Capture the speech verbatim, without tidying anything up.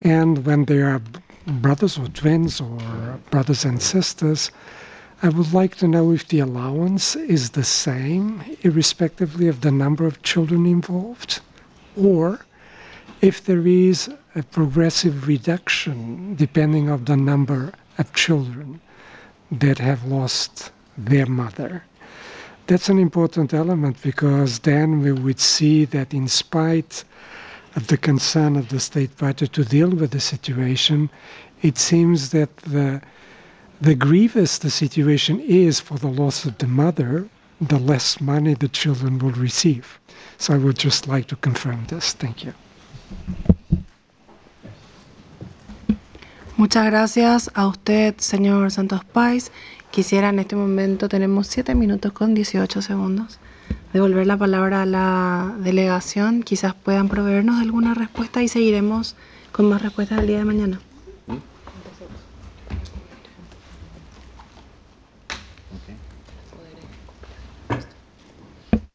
And when they are brothers or twins or brothers and sisters, I would like to know if the allowance is the same, irrespectively of the number of children involved, or if there is a progressive reduction depending on the number of children that have lost their mother. That's an important element, because then we would see that in spite of the concern of the state budget to deal with the situation, it seems that the, the grievous the situation is for the loss of the mother, the less money the children will receive. So I would just like to confirm this. Thank you. Muchas gracias a usted, señor Santos Páez. Quisiera en este momento, tenemos siete minutos con dieciocho segundos, devolver la palabra a la delegación. Quizás puedan proveernos de alguna respuesta y seguiremos con más respuestas el día de mañana.